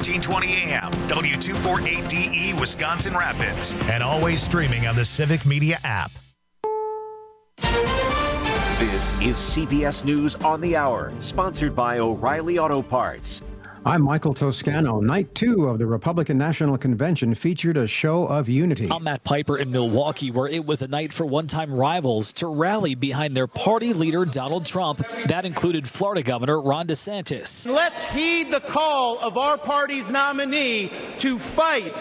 1320 AM, W248DE, Wisconsin Rapids, and always streaming on the Civic Media app. This is CBS News on the Hour, sponsored by O'Reilly Auto Parts. I'm Michael Toscano. Night 2 of the Republican National Convention featured a show of unity. I'm Matt Piper in Milwaukee, where it was a night for one-time rivals to rally behind their party leader, Donald Trump. That included Florida Governor Ron DeSantis. Let's heed the call of our party's nominee to fight.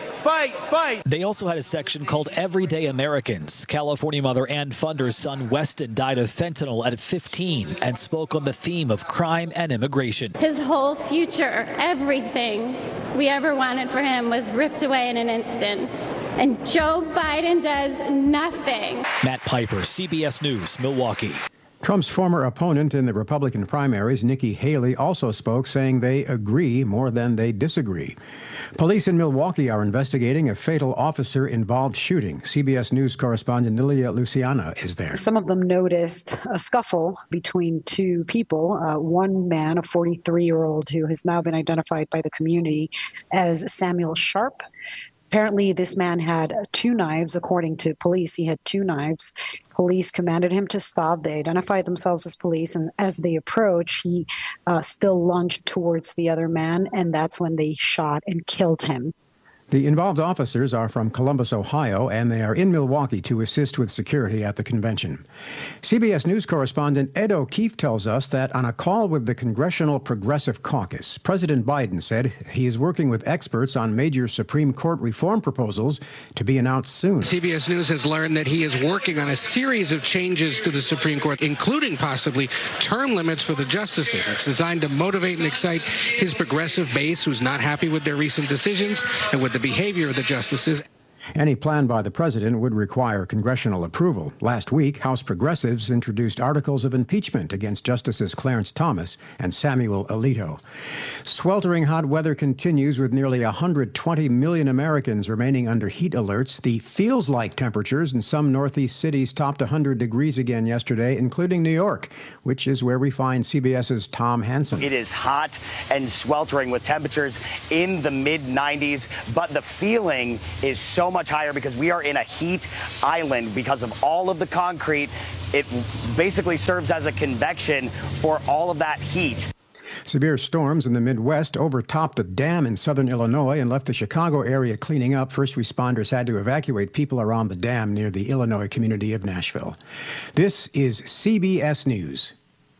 They also had a section called Everyday Americans. California mother Ann Funder's son Weston died of fentanyl at 15 and spoke on the theme of crime and immigration. His whole future, everything we ever wanted for him was ripped away in an instant. And Joe Biden does nothing. Matt Piper, CBS News, Milwaukee. Trump's former opponent in the Republican primaries, Nikki Haley, also spoke, saying they agree more than they disagree. Police in Milwaukee are investigating a fatal officer-involved shooting. CBS News correspondent Lilia Luciana is there. Some of them noticed a scuffle between two people. One man, a 43-year-old who has now been identified by the community as Samuel Sharp. Apparently, this man had 2 knives. According to police, he had 2 knives. Police commanded him to stop. They identified themselves as police, and as they approached, he still lunged towards the other man, and that's when they shot and killed him. The involved officers are from Columbus, Ohio, and they are in Milwaukee to assist with security at the convention. CBS News correspondent Ed O'Keefe tells us that on a call with the Congressional Progressive Caucus, President Biden said he is working with experts on major Supreme Court reform proposals to be announced soon. CBS News has learned that he is working on a series of changes to the Supreme Court, including possibly term limits for the justices. It's designed to motivate and excite his progressive base, who's not happy with their recent decisions and with the behavior of the justices. Any plan by the president would require congressional approval. Last week, House progressives introduced articles of impeachment against Justices Clarence Thomas and Samuel Alito. Sweltering hot weather continues with nearly 120 million Americans remaining under heat alerts. The feels-like temperatures in some northeast cities topped 100 degrees again yesterday, including New York, which is where we find CBS's Tom Hansen. It is hot and sweltering with temperatures in the mid-90s, but the feeling is so much higher because we are in a heat island because of all of the concrete. It basically serves as a convection for all of that heat. Severe storms in the Midwest overtopped a dam in southern Illinois and left the Chicago area cleaning up. First responders had to evacuate people around the dam near the Illinois community of Nashville. This is CBS News.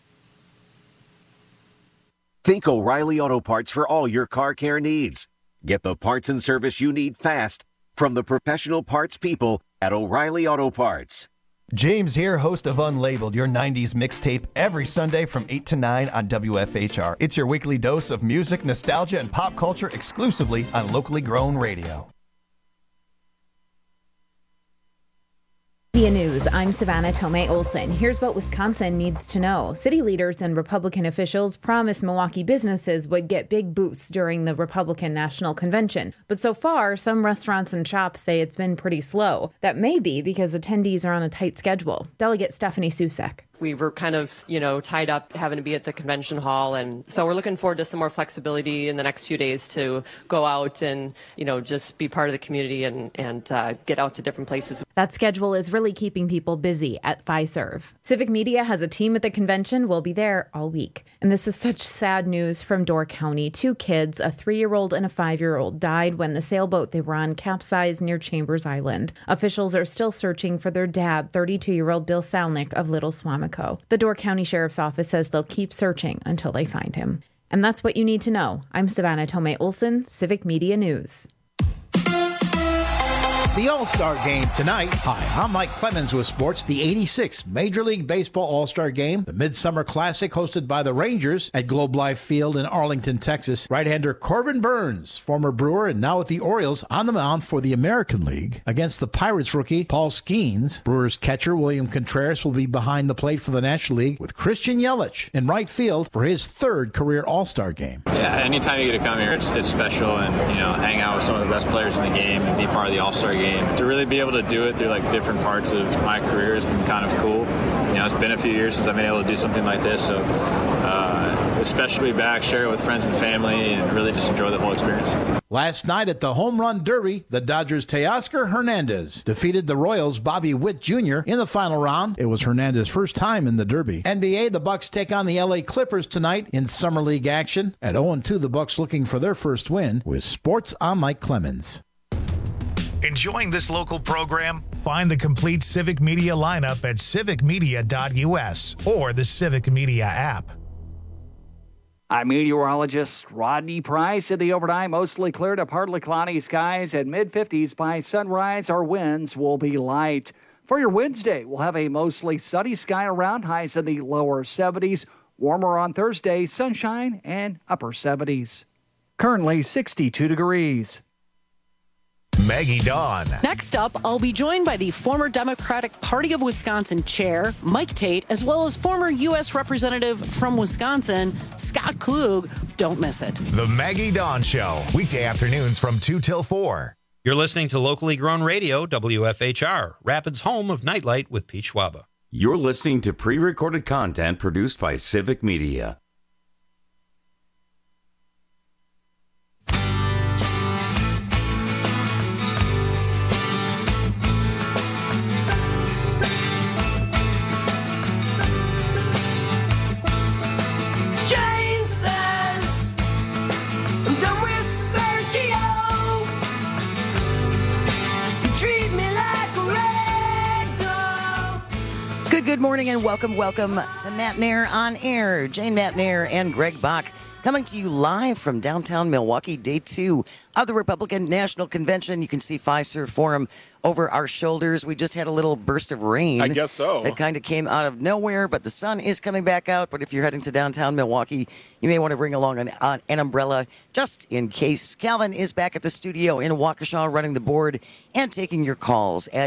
Think O'Reilly Auto Parts for all your car care needs. Get the parts and service you need fast from the professional parts people at O'Reilly Auto Parts. James here, host of Unlabeled, your 90s mixtape, every Sunday from 8 to 9 on WFHR. It's your weekly dose of music, nostalgia, and pop culture exclusively on locally grown radio. Via News, I'm Savannah Tomei Olson. Here's what Wisconsin needs to know. City leaders and Republican officials promised Milwaukee businesses would get big boosts during the Republican National Convention. But so far, some restaurants and shops say it's been pretty slow. That may be because attendees are on a tight schedule. Delegate Stephanie Susek. We were kind of, tied up having to be at the convention hall. And so we're looking forward to some more flexibility in the next few days to go out and, just be part of the community and get out to different places. That schedule is really keeping people busy at Fiserv. Civic Media has a team at the convention. We'll be there all week. And this is such sad news from Door County. 2 kids, a 3-year-old and a 5-year-old, died when the sailboat they were on capsized near Chambers Island. Officials are still searching for their dad, 32-year-old Bill Salnick of Little Swamico. The Door County Sheriff's Office says they'll keep searching until they find him. And that's what you need to know. I'm Savannah Tomei Olson, Civic Media News. The All-Star Game tonight. Hi, I'm Mike Clemens with sports. The 86th Major League Baseball All-Star Game, the Midsummer Classic hosted by the Rangers at Globe Life Field in Arlington, Texas. Right-hander Corbin Burns, former Brewer and now with the Orioles, on the mound for the American League against the Pirates rookie Paul Skeens. Brewers catcher William Contreras will be behind the plate for the National League with Christian Yelich in right field for his 3rd career All-Star Game. Yeah, anytime you get to come here, it's special and, hang out with some of the best players in the game and be part of the All-Star Game. To really be able to do it through different parts of my career has been kind of cool. It's been a few years since I've been able to do something like this, so it's special to be back, share it with friends and family, and really just enjoy the whole experience. Last night at the Home Run Derby, the Dodgers' Teoscar Hernandez defeated the Royals' Bobby Witt Jr. in the final round. It was Hernandez's first time in the Derby. NBA, the Bucks take on the LA Clippers tonight in Summer League action. At 0-2, the Bucks looking for their first win. With sports, I'm Mike Clemens. Enjoying this local program? Find the complete Civic Media lineup at civicmedia.us or the Civic Media app. I'm meteorologist Rodney Price. In the overnight, mostly clear to partly cloudy skies at mid-50s. By sunrise, our winds will be light. For your Wednesday, we'll have a mostly sunny sky around, highs in the lower 70s. Warmer on Thursday, sunshine and upper 70s. Currently 62 degrees. Maggie Dawn. Next up, I'll be joined by the former Democratic Party of Wisconsin chair, Mike Tate, as well as former U.S. Representative from Wisconsin, Scott Klug. Don't miss it. The Maggie Dawn Show, weekday afternoons from 2 till 4. You're listening to locally grown radio, WFHR, Rapids' home of Nightlight with Pete Schwaba. You're listening to pre-recorded content produced by Civic Media. Good morning and welcome to Matt Nair on Air. Jane Matt Nair and Greg Bach coming to you live from downtown Milwaukee, day 2 of the Republican National Convention. You can see Fiserv Forum over our shoulders. We just had a little burst of rain. I guess so. That kind of came out of nowhere, but the sun is coming back out. But if you're heading to downtown Milwaukee, you may want to bring along an umbrella just in case. Calvin is back at the studio in Waukesha running the board and taking your calls at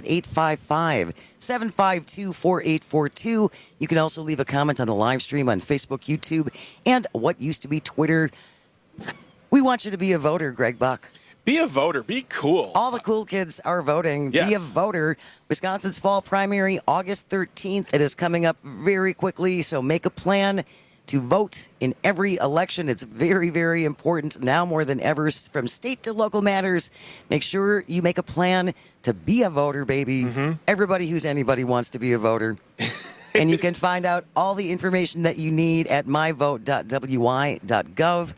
855-752-4842. You can also leave a comment on the live stream on Facebook, YouTube, and what used to be Twitter. We want you to be a voter, Greg Buck. Be a voter. Be cool. All the cool kids are voting. Yes. Be a voter. Wisconsin's fall primary, August 13th. It is coming up very quickly, so make a plan to vote in every election. It's very, very important now more than ever. From state to local matters, make sure you make a plan to be a voter, baby. Mm-hmm. Everybody who's anybody wants to be a voter. And you can find out all the information that you need at myvote.wi.gov,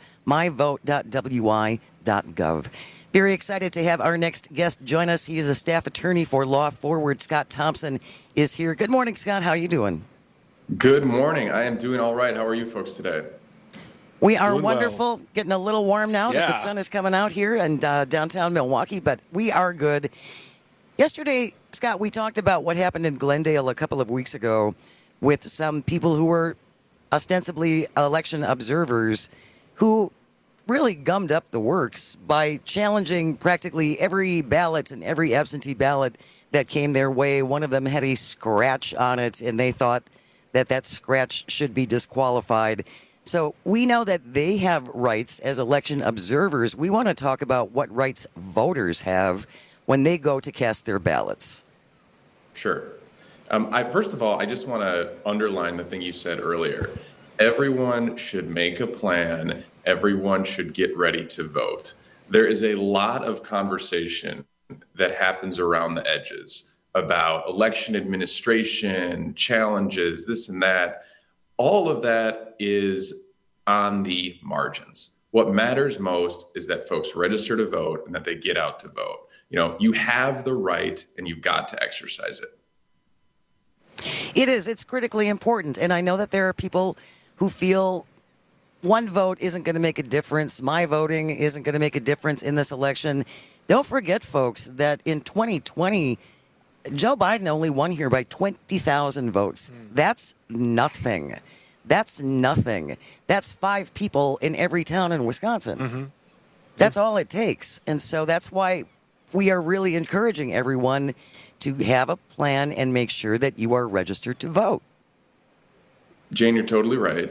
myvote.wi.gov. Very excited to have our next guest join us. He is a staff attorney for Law Forward. Scott Thompson is here. Good morning, Scott. How are you doing? Good morning. I am doing all right. How are you folks today? We are wonderful. Well. Getting a little warm now that the sun is coming out here in downtown Milwaukee, but we are good. Yesterday, Scott, we talked about what happened in Glendale a couple of weeks ago with some people who were ostensibly election observers who really gummed up the works by challenging practically every ballot and every absentee ballot that came their way. One of them had a scratch on it, and they thought that scratch should be disqualified. So we know that they have rights as election observers. We want to talk about what rights voters have when they go to cast their ballots. Sure. First of all, I just want to underline the thing you said earlier. Everyone should make a plan. Everyone should get ready to vote. There is a lot of conversation that happens around the edges about election administration, challenges, this and that. All of that is on the margins. What matters most is that folks register to vote and that they get out to vote. You know, you have the right and you've got to exercise it. It is. It's critically important. And I know that there are people who feel one vote isn't going to make a difference. My voting isn't going to make a difference in this election. Don't forget, folks, that in 2020, Joe Biden only won here by 20,000 votes. That's nothing. That's nothing. That's 5 people in every town in Wisconsin. Mm-hmm. That's all it takes. And so that's why we are really encouraging everyone to have a plan and make sure that you are registered to vote. Jane, you're totally right.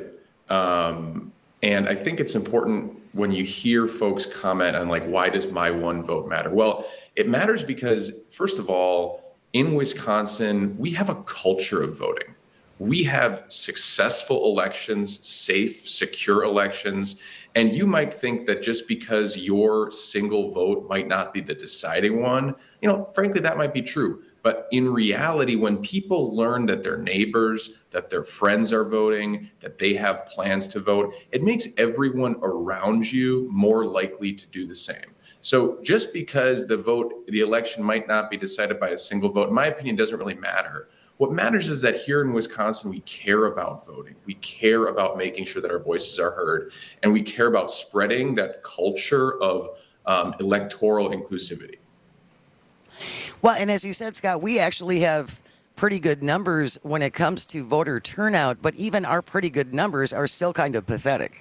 And I think it's important when you hear folks comment on, like, why does my one vote matter? Well, it matters because, first of all, in Wisconsin, we have a culture of voting. We have successful elections, safe, secure elections. And you might think that just because your single vote might not be the deciding one, frankly, that might be true. But in reality, when people learn that their neighbors, that their friends are voting, that they have plans to vote, it makes everyone around you more likely to do the same. So just because the election might not be decided by a single vote, in my opinion, doesn't really matter. What matters is that here in Wisconsin, we care about voting. We care about making sure that our voices are heard, and we care about spreading that culture of electoral inclusivity. Well, and as you said, Scott, we actually have pretty good numbers when it comes to voter turnout, but even our pretty good numbers are still kind of pathetic.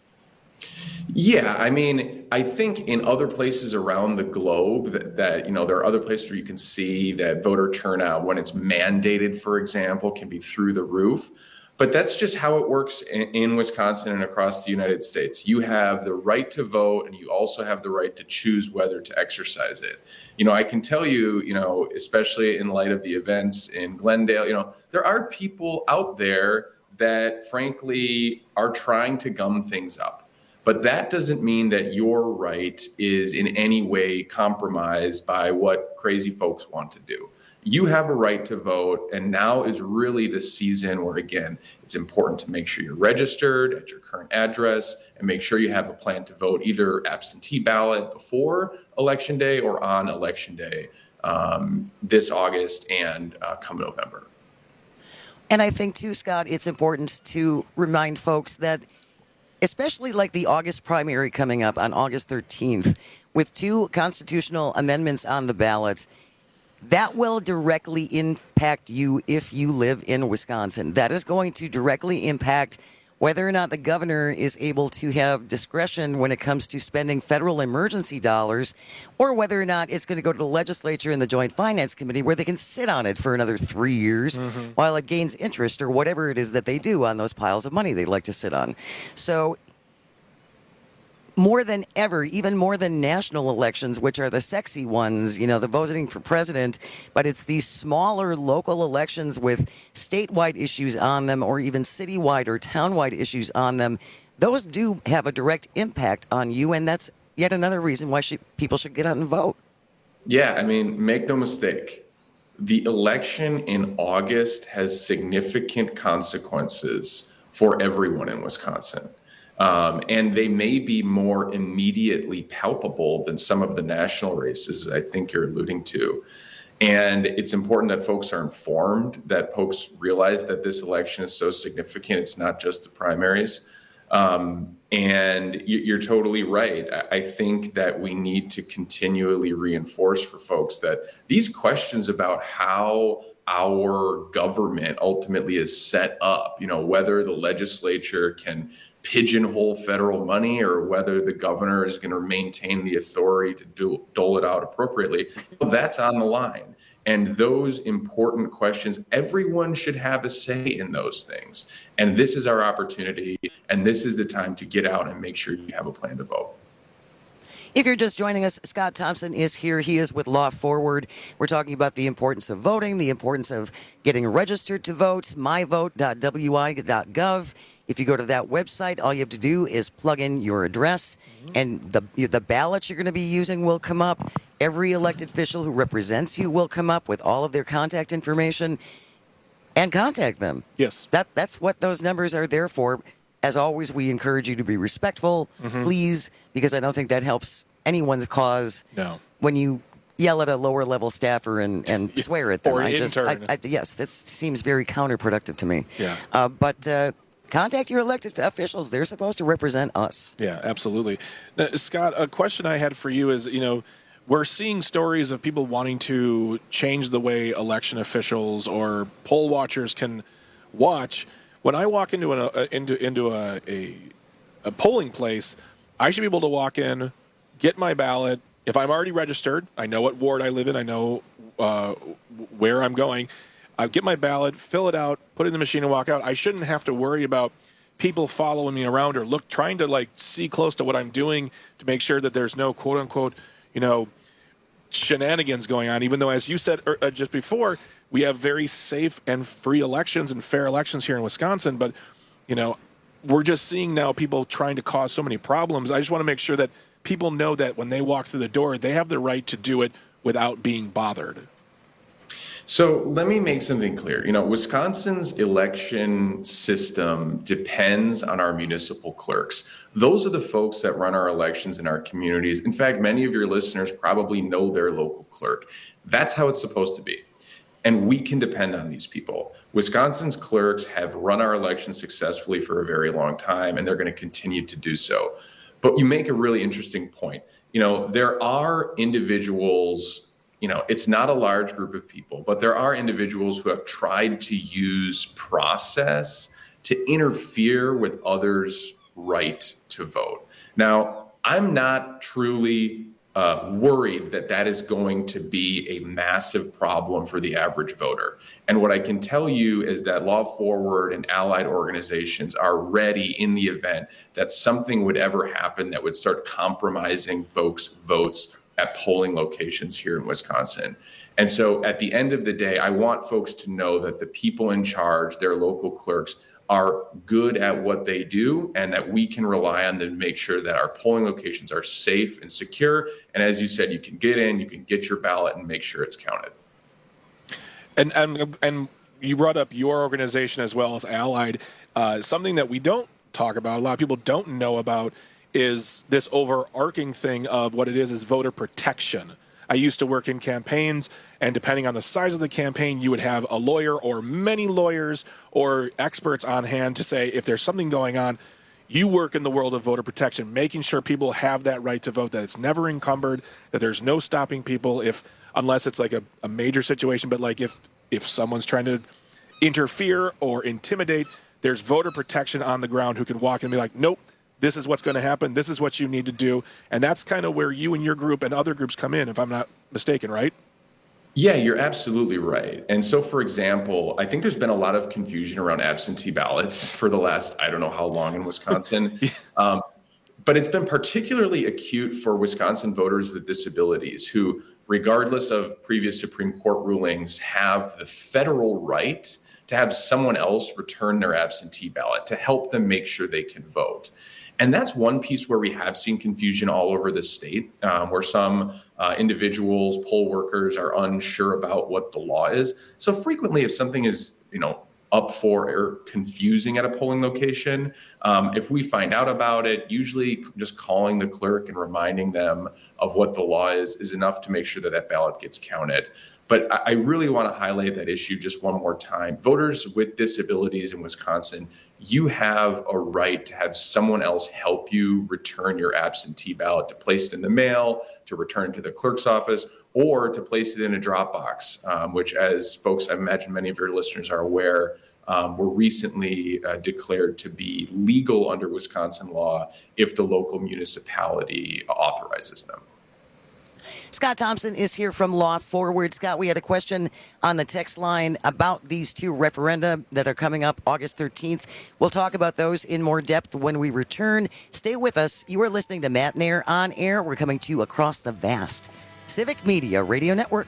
Yeah, I mean, I think in other places around the globe that there are other places where you can see that voter turnout, when it's mandated, for example, can be through the roof. But that's just how it works in Wisconsin and across the United States. You have the right to vote, and you also have the right to choose whether to exercise it. I can tell you, especially in light of the events in Glendale, there are people out there that, frankly, are trying to gum things up. But that doesn't mean that your right is in any way compromised by what crazy folks want to do. You have a right to vote, and now is really the season where, again, it's important to make sure you're registered at your current address and make sure you have a plan to vote, either absentee ballot before Election Day or on Election Day this August and come November. And I think, too, Scott, it's important to remind folks that, especially like the August primary coming up on August 13th, with 2 constitutional amendments on the ballot, that will directly impact you if you live in Wisconsin. That is going to directly impact whether or not the governor is able to have discretion when it comes to spending federal emergency dollars, or whether or not it's going to go to the legislature and the Joint Finance Committee where they can sit on it for another 3 years while it gains interest, or whatever it is that they do on those piles of money they like to sit on. So more than ever, even more than national elections, which are the sexy ones, the voting for president, but it's these smaller local elections with statewide issues on them, or even citywide or townwide issues on them. Those do have a direct impact on you, and that's yet another reason why people should get out and vote. Yeah, I mean, make no mistake. The election in August has significant consequences for everyone in Wisconsin. And they may be more immediately palpable than some of the national races, I think you're alluding to. And it's important that folks are informed, that folks realize that this election is so significant. It's not just the primaries. And you're totally right. I think that we need to continually reinforce for folks that these questions about how our government ultimatole is set up, whether the legislature can pigeonhole federal money or whether the governor is going to maintain the authority to dole it out appropriately, that's on the line. And those important questions, everyone should have a say in those things. And this is our opportunity, and this is the time to get out and make sure you have a plan to vote. If you're just joining us, Scott Thompson is here. He is with Law Forward. We're talking about the importance of voting, the importance of getting registered to vote, myvote.wi.gov. If you go to that website, all you have to do is plug in your address, and the ballots you're going to be using will come up. Every elected official who represents you will come up with all of their contact information, and contact them. Yes. That's what those numbers are there for. As always, we encourage you to be respectful, please, because I don't think that helps anyone's cause. No. When you yell at a lower level staffer and swear at them. Or an intern. Yes, this seems very counterproductive to me. Yeah. But contact your elected officials. They're supposed to represent us. Yeah, absolutely. Now, Scott, a question I had for you is, we're seeing stories of people wanting to change the way election officials or poll watchers can watch. When I walk into a polling place, I should be able to walk in, get my ballot. If I'm already registered, I know what ward I live in, I know where I'm going. I get my ballot, fill it out, put it in the machine, and walk out. I shouldn't have to worry about people following me around or trying to see close to what I'm doing to make sure that there's no quote unquote, shenanigans going on. Even though, as you said just before, we have very safe and free elections and fair elections here in Wisconsin. But, we're just seeing now people trying to cause so many problems. I just want to make sure that people know that when they walk through the door, they have the right to do it without being bothered. So let me make something clear. Wisconsin's election system depends on our municipal clerks. Those are the folks that run our elections in our communities. In fact, many of your listeners probably know their local clerk. That's how it's supposed to be. And we can depend on these people. Wisconsin's clerks have run our elections successfully for a very long time, and they're going to continue to do so. But you make a really interesting point. There are individuals, it's not a large group of people, but there are individuals who have tried to use process to interfere with others' right to vote. Now, I'm not truly worried that is going to be a massive problem for the average voter. And what I can tell you is that Law Forward and allied organizations are ready in the event that something would ever happen that would start compromising folks' votes at polling locations here in Wisconsin. And so at the end of the day, I want folks to know that the people in charge, their local clerks, are good at what they do, and that we can rely on them to make sure that our polling locations are safe and secure. And as you said, you can get in, you can get your ballot and make sure it's counted. And you brought up your organization as well as Allied. Something that we don't talk about, a lot of people don't know about, is this overarching thing of what it is voter protection. I used to work in campaigns, and depending on the size of the campaign, you would have a lawyer or many lawyers or experts on hand to say, if there's something going on, you work in the world of voter protection, making sure people have that right to vote, that it's never encumbered, that there's no stopping people unless it's like a major situation. But like if someone's trying to interfere or intimidate, there's voter protection on the ground who can walk in and be like, nope, this is what's going to happen. This is what you need to do. And that's kind of where you and your group and other groups come in, if I'm not mistaken, right? Yeah, you're absolutely right. And so, for example, I think there's been a lot of confusion around absentee ballots for the last, I don't know how long in Wisconsin. But it's been particularly acute for Wisconsin voters with disabilities who, regardless of previous Supreme Court rulings, have the federal right to have someone else return their absentee ballot to help them make sure they can vote. And that's one piece where we have seen confusion all over the state, where some individuals, poll workers, are unsure about what the law is. So frequently, if something is, up for or confusing at a polling location, if we find out about it, usually just calling the clerk and reminding them of what the law is enough to make sure that ballot gets counted. But I really want to highlight that issue just one more time. Voters with disabilities in Wisconsin, you have a right to have someone else help you return your absentee ballot, to place it in the mail, to return it to the clerk's office, or to place it in a drop box, which, as folks, I imagine many of your listeners are aware, were recently declared to be legal under Wisconsin law if the local municipality authorizes them. Scott Thompson is here from Law Forward. Scott, we had a question on the text line about these two referenda that are coming up August 13th. We'll talk about those in more depth when we return. Stay with us. You are listening to Matt and Air on Air. We're coming to you across the vast Civic Media Radio Network.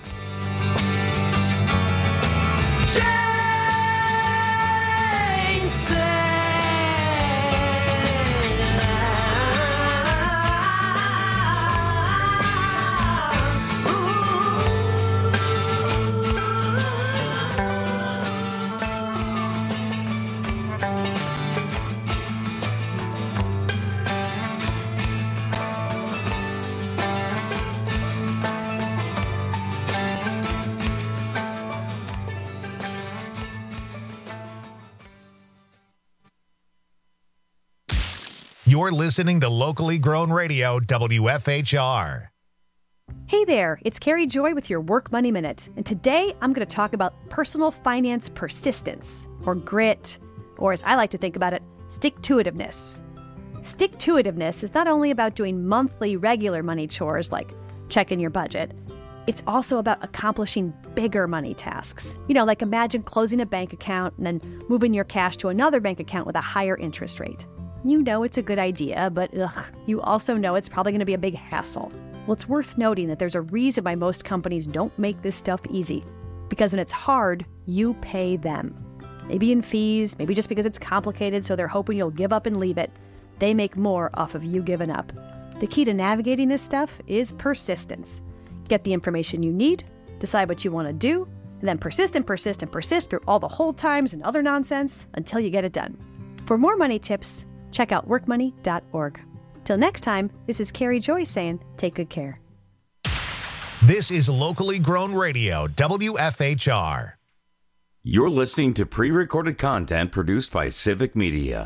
You're listening to locally grown radio, WFHR. Hey there, it's Carrie Joy with your Work Money Minute. And today I'm going to talk about personal finance persistence, or grit, or as I like to think about it, stick-to-itiveness. Stick-to-itiveness is not only about doing monthly regular money chores like checking your budget, it's also about accomplishing bigger money tasks. Like imagine closing a bank account and then moving your cash to another bank account with a higher interest rate. You know it's a good idea, but you also know it's probably going to be a big hassle. Well, it's worth noting that there's a reason why most companies don't make this stuff easy. Because when it's hard, you pay them. Maybe in fees, maybe just because it's complicated, so they're hoping you'll give up and leave it. They make more off of you giving up. The key to navigating this stuff is persistence. Get the information you need, decide what you want to do, and then persist and persist and persist through all the hold times and other nonsense until you get it done. For more money tips, check out workmoney.org. Till next time, this is Carrie Joy saying, take good care. This is Locally Grown Radio, WFHR. You're listening to pre-recorded content produced by Civic Media.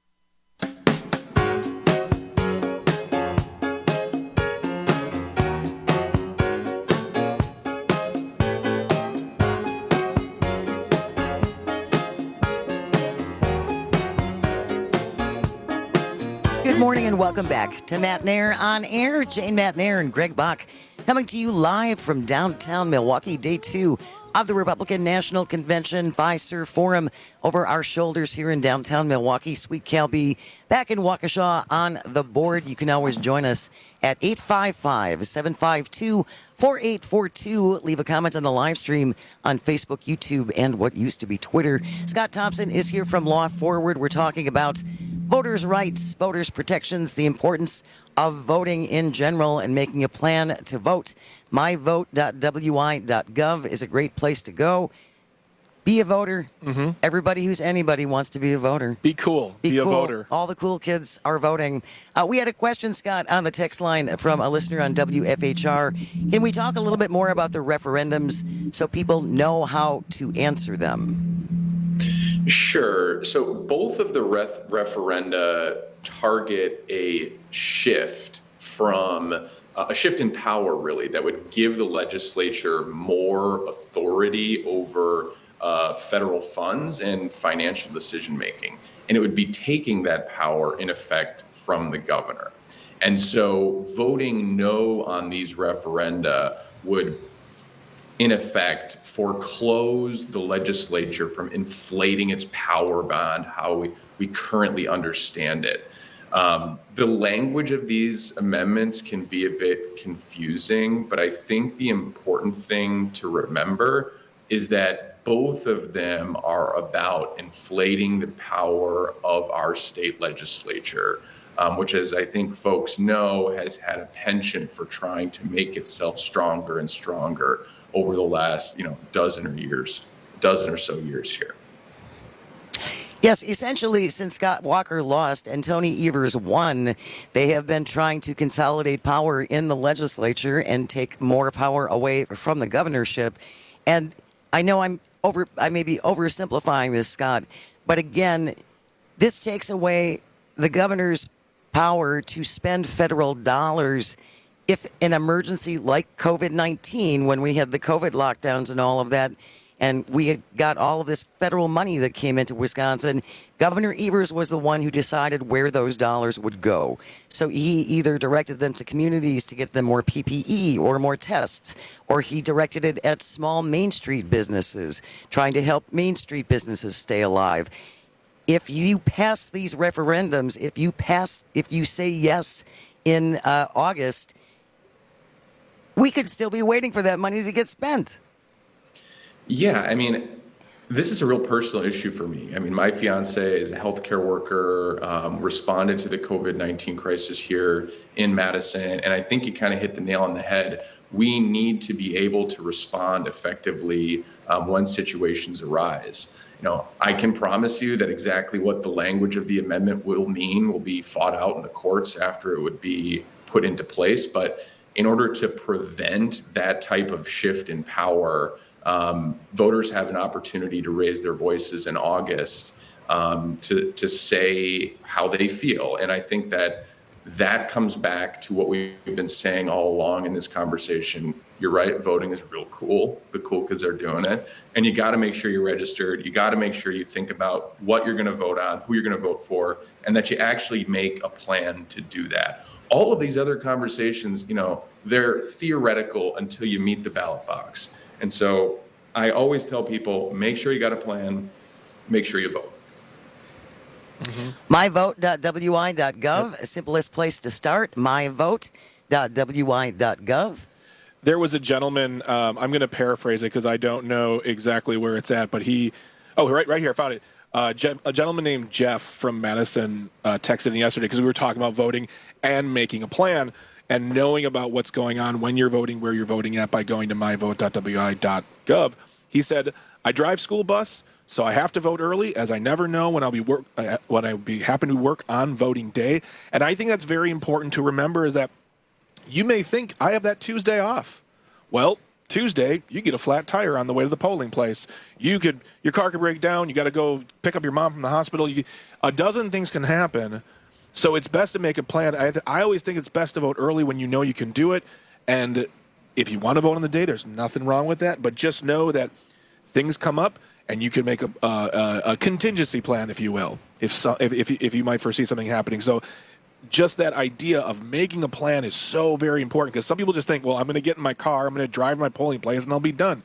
Good morning and welcome back to Matt Nair on Air. Jane Matt Nair and Greg Bach coming to you live from downtown Milwaukee, day 2 of the Republican National Convention Fiserv Forum over our shoulders here in downtown Milwaukee. Sweet Cal B back in Waukesha on the board. You can always join us at 855-752-4842. Leave a comment on the live stream on Facebook, YouTube, and what used to be Twitter. Scott Thompson is here from Law Forward. We're talking about voters' rights, voters' protections, the importance of voting in general and making a plan to vote. myvote.wi.gov is a great place to go. Be a voter. Mm-hmm. Everybody who's anybody wants to be a voter. Be cool. Be cool. A voter. All the cool kids are voting. We had a question, Scott, on the text line from a listener on WFHR. Can we talk a little bit more about the referendums so people know how to answer them? Sure. So both of the referenda target a shift from a shift in power, really, that would give the legislature more authority over federal funds and financial decision making. And it would be taking that power, in effect, from the governor. And so voting no on these referenda would, in effect, foreclose the legislature from inflating its power beyond how we currently understand it. The language of these amendments can be a bit confusing, but I think the important thing to remember is that both of them are about inflating the power of our state legislature, which, as I think folks know, has had a penchant for trying to make itself stronger and stronger over the last, dozen or so years here. Yes, essentially, since Scott Walker lost and Tony Evers won, they have been trying to consolidate power in the legislature and take more power away from the governorship. And I know I may be oversimplifying this, Scott, but again, this takes away the governor's power to spend federal dollars if an emergency like COVID-19, when we had the COVID lockdowns and all of that, and we had got all of this federal money that came into Wisconsin, Governor Evers was the one who decided where those dollars would go. So he either directed them to communities to get them more PPE or more tests, or he directed it at small Main Street businesses, trying to help Main Street businesses stay alive. If you pass these referendums, if you say yes in August, we could still be waiting for that money to get spent. Yeah, I mean, this is a real personal issue for me. I mean, my fiance is a healthcare worker, responded to the COVID-19 crisis here in Madison, and I think you kind of hit the nail on the head. We need to be able to respond effectively when situations arise. I can promise you that exactly what the language of the amendment will mean will be fought out in the courts after it would be put into place. But in order to prevent that type of shift in power, voters have an opportunity to raise their voices in August to say how they feel. And I think that comes back to what we've been saying all along in this conversation. You're right, voting is real cool. The cool kids are doing it. And you got to make sure you're registered. You got to make sure you think about what you're going to vote on, who you're going to vote for, and that you actually make a plan to do that. All of these other conversations, they're theoretical until you meet the ballot box. And so I always tell people, make sure you got a plan, make sure you vote. Mm-hmm. myvote.wi.gov, simplest place to start, myvote.wi.gov. There was a gentleman, I'm going to paraphrase it because I don't know exactly where it's at, but right here, I found it. A gentleman named Jeff from Madison texted in yesterday because we were talking about voting and making a plan and knowing about what's going on when you're voting, where you're voting at by going to myvote.wi.gov. He said, I drive school bus, so I have to vote early as I never know when I'll be happen to work on voting day. And I think that's very important to remember is that you may think I have that Tuesday off. Well, Tuesday, you get a flat tire on the way to the polling place. Your car could break down. You got to go pick up your mom from the hospital. A dozen things can happen. So it's best to make a plan. I always think it's best to vote early when you know you can do it. And if you want to vote on the day, there's nothing wrong with that. But just know that things come up, and you can make a contingency plan, if you will, if you might foresee something happening. So just that idea of making a plan is so very important because some people just think, well, I'm going to get in my car, I'm going to drive my polling place, and I'll be done.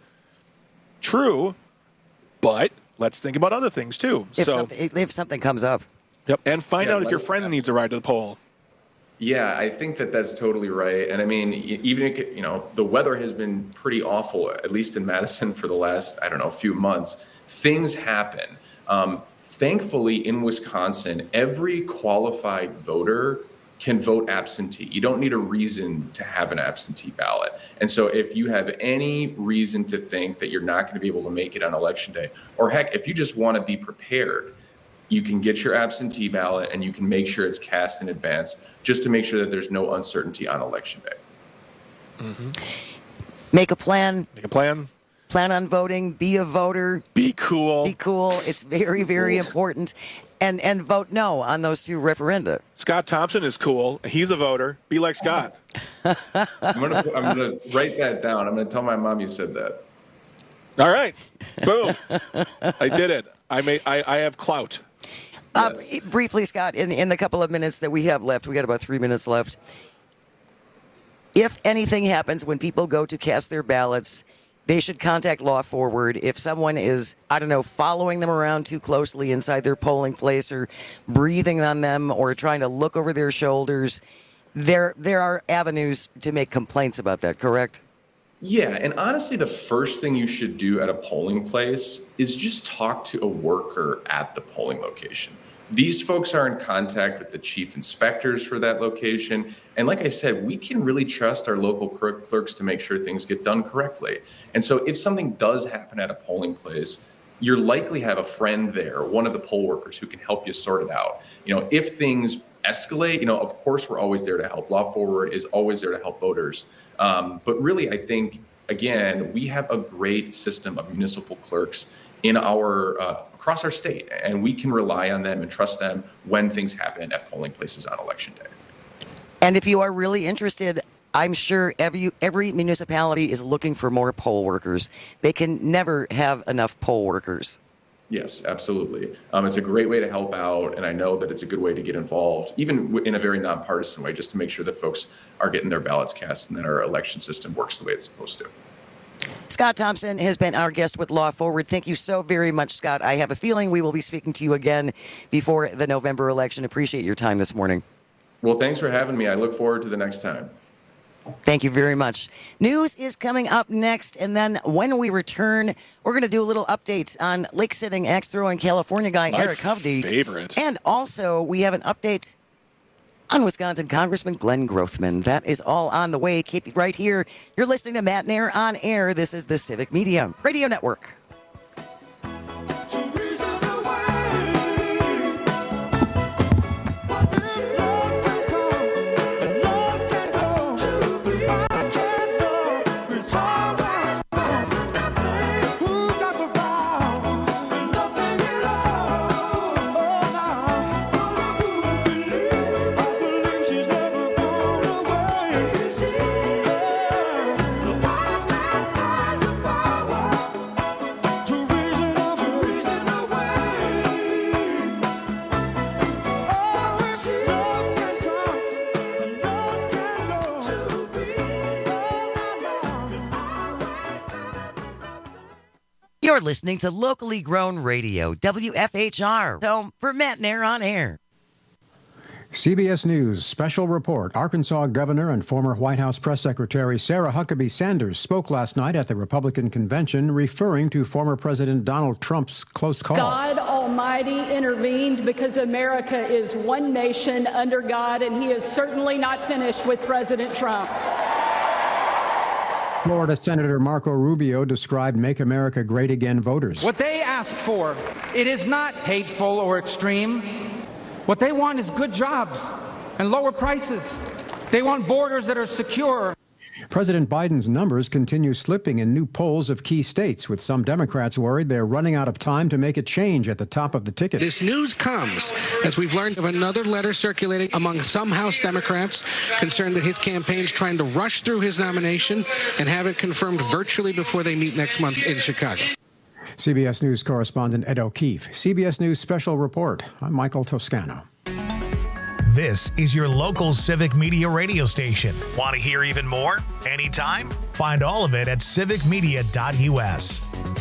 True, but let's think about other things too. If something comes up. Yep, and find out if your friend needs a ride to the poll. Yeah, I think that's totally right. And I mean, even if, the weather has been pretty awful, at least in Madison for the last, few months. Things happen. Thankfully, in Wisconsin, every qualified voter can vote absentee. You don't need a reason to have an absentee ballot. And so if you have any reason to think that you're not going to be able to make it on Election Day, or heck, if you just want to be prepared, you can get your absentee ballot and you can make sure it's cast in advance just to make sure that there's no uncertainty on Election Day. Mm-hmm. Make a plan. Plan on voting. Be a voter. Be cool. It's very, very important. And vote no on those two referenda. Scott Thompson is cool. He's a voter. Be like Scott. I'm gonna write that down. I'm gonna tell my mom you said that. All right. Boom. I did it. I have clout. Yes. Briefly, Scott, in the couple of minutes that we have left, we got about 3 minutes left. If anything happens when people go to cast their ballots, they should contact Law Forward. If someone is, following them around too closely inside their polling place or breathing on them or trying to look over their shoulders, there are avenues to make complaints about that, correct? Yeah, and honestly, the first thing you should do at a polling place is just talk to a worker at the polling location. These folks are in contact with the chief inspectors for that location. And like I said, we can really trust our local clerks to make sure things get done correctly. And so if something does happen at a polling place, you're likely have a friend there, one of the poll workers who can help you sort it out. If things escalate, of course, we're always there to help. Law Forward is always there to help voters. But really, I think, again, we have a great system of municipal clerks in across our state, and we can rely on them and trust them when things happen at polling places on Election Day. And if you are really interested, I'm sure every municipality is looking for more poll workers. They can never have enough poll workers. Yes, absolutely. It's a great way to help out, and I know that it's a good way to get involved, even in a very nonpartisan way, just to make sure that folks are getting their ballots cast and that our election system works the way it's supposed to. Scott Thompson has been our guest with Law Forward. Thank you so very much, Scott. I have a feeling we will be speaking to you again before the November election. Appreciate your time this morning. Well, thanks for having me. I look forward to the next time. Thank you very much. News is coming up next, and then when we return, we're going to do a little update on lake-sitting, axe-throwing California guy Eric Hovde. Favorite. And also, we have an update on Wisconsin Congressman Glenn Grothman. That is all on the way. Keep it right here. You're listening to Matt Nair on Air. This is the Civic Media Radio Network. You're listening to locally grown radio, WFHR, home for Matt Nair on Air. CBS News special report. Arkansas Governor and former White House Press Secretary Sarah Huckabee Sanders spoke last night at the Republican convention, referring to former President Donald Trump's close call. God Almighty intervened because America is one nation under God, and he is certainly not finished with President Trump. Florida Senator Marco Rubio described Make America Great Again voters. What they ask for, it is not hateful or extreme. What they want is good jobs and lower prices. They want borders that are secure. President Biden's numbers continue slipping in new polls of key states, with some Democrats worried they're running out of time to make a change at the top of the ticket. This news comes as we've learned of another letter circulating among some House Democrats concerned that his campaign's trying to rush through his nomination and have it confirmed virtually before they meet next month in Chicago. CBS News correspondent Ed O'Keefe. CBS News Special Report. I'm Michael Toscano. This is your local Civic Media radio station. Want to hear even more? Anytime? Find all of it at civicmedia.us.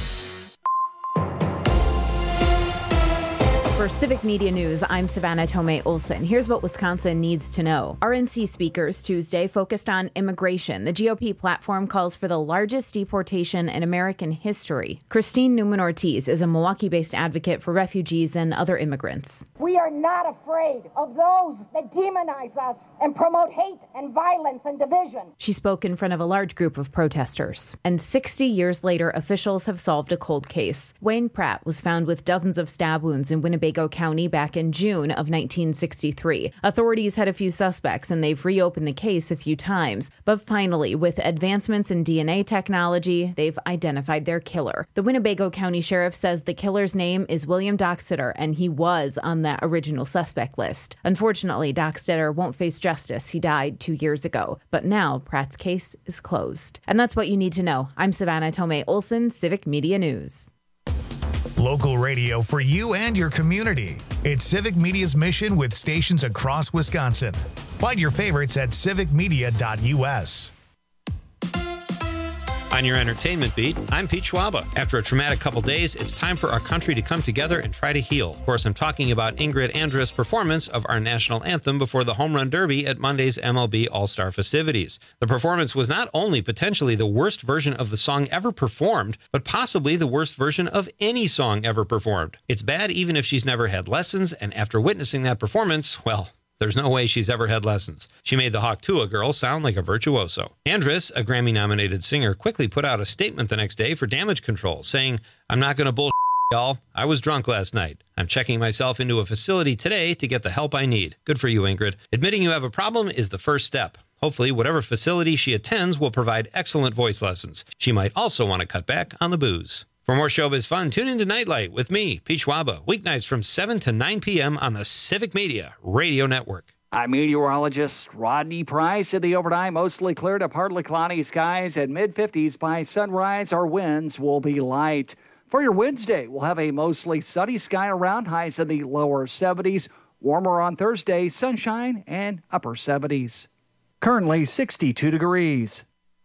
For Civic Media News, I'm Savannah Tomei Olson. Here's what Wisconsin needs to know. RNC speakers Tuesday focused on immigration. The GOP platform calls for the largest deportation in American history. Christine Newman-Ortiz is a Milwaukee-based advocate for refugees and other immigrants. We are not afraid of those that demonize us and promote hate and violence and division. She spoke in front of a large group of protesters. And 60 years later, officials have solved a cold case. Wayne Pratt was found with dozens of stab wounds in Winnebago County back in June of 1963. Authorities had a few suspects, and they've reopened the case a few times. But finally, with advancements in DNA technology, they've identified their killer. The Winnebago County Sheriff says the killer's name is William Dockstader, and he was on that original suspect list. Unfortunately, Dockstader won't face justice. He died 2 years ago. But now, Pratt's case is closed. And that's what you need to know. I'm Savannah Tomei Olson, Civic Media News. Local radio for you and your community. It's Civic Media's mission with stations across Wisconsin. Find your favorites at civicmedia.us. On your entertainment beat, I'm Pete Schwaba. After a traumatic couple days, it's time for our country to come together and try to heal. Of course, I'm talking about Ingrid Andress' performance of our national anthem before the Home Run Derby at Monday's MLB All-Star festivities. The performance was not only potentially the worst version of the song ever performed, but possibly the worst version of any song ever performed. It's bad even if she's never had lessons, and after witnessing that performance, well, there's no way she's ever had lessons. She made the Hawktua girl sound like a virtuoso. Andress, a Grammy-nominated singer, quickly put out a statement the next day for Damage Control, saying, "I'm not going to bullshit y'all. I was drunk last night. I'm checking myself into a facility today to get the help I need." Good for you, Ingrid. Admitting you have a problem is the first step. Hopefully, whatever facility she attends will provide excellent voice lessons. She might also want to cut back on the booze. For more showbiz fun, tune into Nightlight with me, Pete Schwaba, weeknights from 7 to 9 p.m. on the Civic Media Radio Network. I'm meteorologist Rodney Price. In the overnight, mostly clear to partly cloudy skies at mid-50s. By sunrise, our winds will be light. For your Wednesday, we'll have a mostly sunny sky around, highs in the lower 70s. Warmer on Thursday, sunshine and upper 70s. Currently 62 degrees.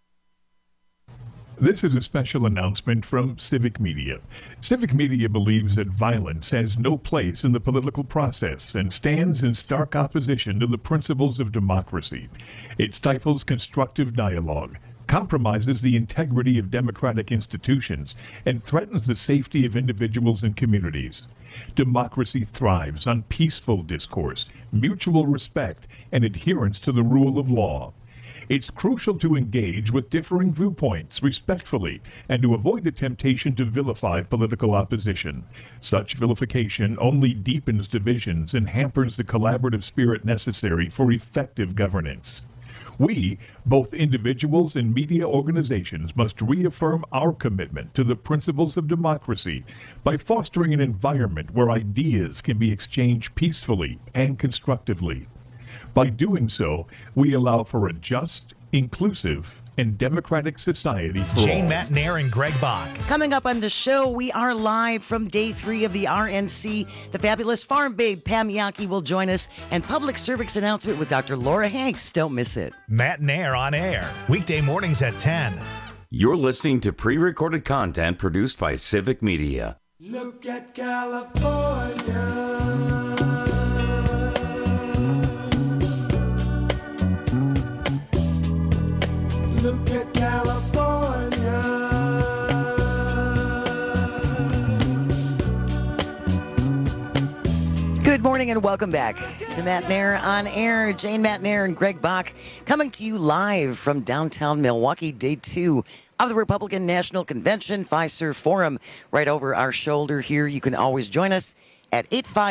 This is a special announcement from Civic Media. Civic Media believes that violence has no place in the political process and stands in stark opposition to the principles of democracy. It stifles constructive dialogue, compromises the integrity of democratic institutions, and threatens the safety of individuals and communities. Democracy thrives on peaceful discourse, mutual respect, and adherence to the rule of law. It's crucial to engage with differing viewpoints respectfully and to avoid the temptation to vilify political opposition. Such vilification only deepens divisions and hampers the collaborative spirit necessary for effective governance. We, both individuals and media organizations, must reaffirm our commitment to the principles of democracy by fostering an environment where ideas can be exchanged peacefully and constructively. By doing so, we allow for a just, inclusive, and democratic society for Jane all. Matnair and Greg Bach. Coming up on the show, we are live from day 3 of the RNC. The fabulous farm babe Pam Yankee will join us, and public service announcement with Dr. Laura Hanks. Don't miss it. Matnair on air, weekday mornings at 10. You're listening to pre-recorded content produced by Civic Media. Look at California. Look at California. Good morning and welcome back to Matt Nair on Air. Jane Matt Nair and Greg Bach coming to you live from downtown Milwaukee, day 2 of the Republican National Convention, Fiserv Forum, right over our shoulder here. You can always join us at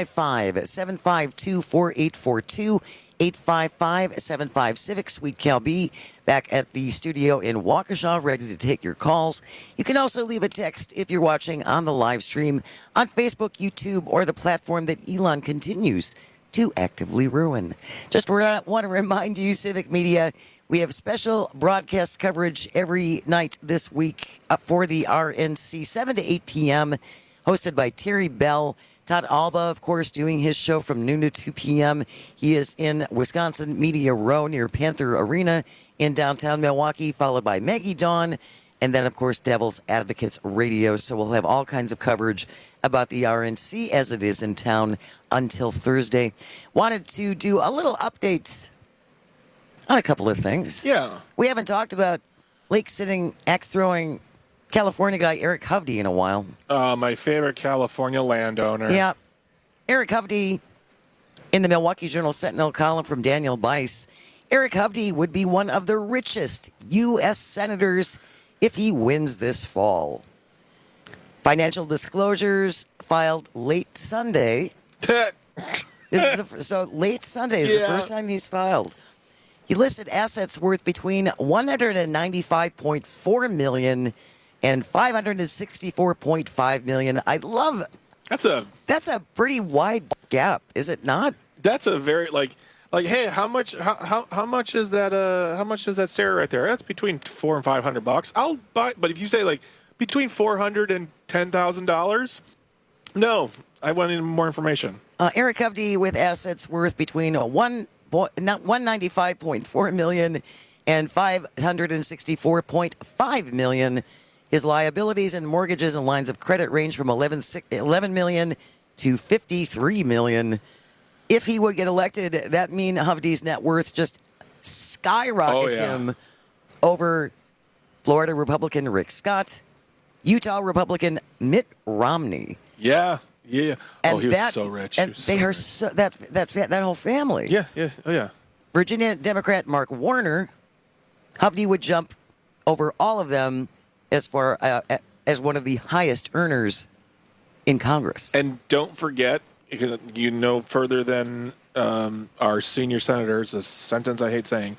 855-752-4842, 855-75-CIVIC, Sweet Cal B, back at the studio in Waukesha, ready to take your calls. You can also leave a text if you're watching on the live stream on Facebook, YouTube, or the platform that Elon continues to actively ruin. Just want to remind you, Civic Media, we have special broadcast coverage every night this week for the RNC, 7 to 8 p.m., hosted by Terry Bell. Todd Alba, of course, doing his show from noon to 2 p.m. He is in Wisconsin Media Row near Panther Arena in downtown Milwaukee, followed by Maggie Dawn, and then, of course, Devil's Advocates Radio. So we'll have all kinds of coverage about the RNC as it is in town until Thursday. Wanted to do a little update on a couple of things. Yeah. We haven't talked about lake-sitting, axe-throwing California guy Eric Hovde in a while. My favorite California landowner. Yeah. Eric Hovde in the Milwaukee Journal-Sentinel column from Daniel Bice. Eric Hovde would be one of the richest U.S. senators if he wins this fall. Financial disclosures filed late Sunday. So late Sunday is the first time he's filed. He listed assets worth between $195.4 million and $564.5 million. I love that's a pretty wide gap, is it not? That's a very like hey, how much is that how much is that Sarah right there? That's between $400 and $500. I'll buy, but if you say like between $400 and $10,000, no, I wanted more information. Eric Hovde with assets worth between $195.4 million and $564.5 million. His liabilities and mortgages and lines of credit range from $11 million to $53 million. If he would get elected, that means Hovde's net worth just skyrockets him over Florida Republican Rick Scott, Utah Republican Mitt Romney. Yeah. And he was so rich. And they are so that whole family. Yeah. Oh, yeah. Virginia Democrat Mark Warner, Hovde would jump over all of them as far as one of the highest earners in Congress. And don't forget, you know, further than our senior senators, a sentence I hate saying,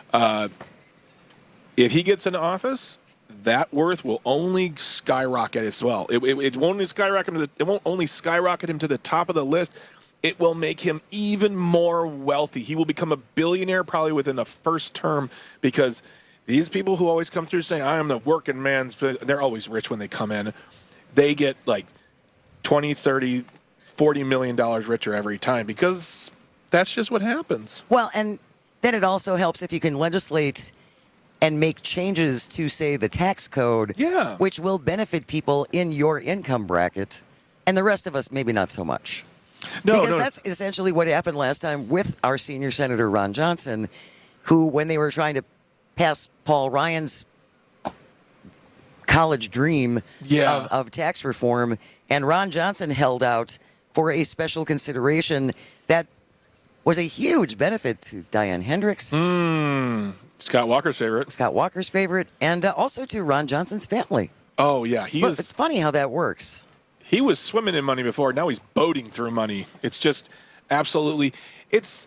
if he gets in office, that worth will only skyrocket as well. It won't only skyrocket him to the top of the list. It will make him even more wealthy. He will become a billionaire probably within the first term, because these people who always come through saying, I am the working man's, they're always rich when they come in. They get like 20, 30, $40 million richer every time, because that's just what happens. Well, and then it also helps if you can legislate and make changes to, say, the tax code, which will benefit people in your income bracket, and the rest of us maybe not so much. Because that's essentially what happened last time with our senior Senator Ron Johnson, who, when they were trying to pass Paul Ryan's college dream of tax reform, and Ron Johnson held out for a special consideration that was a huge benefit to Diane Hendricks. Scott Walker's favorite. And also to Ron Johnson's family. Oh, yeah. It's funny how that works. He was swimming in money before. Now he's boating through money. It's just absolutely... It's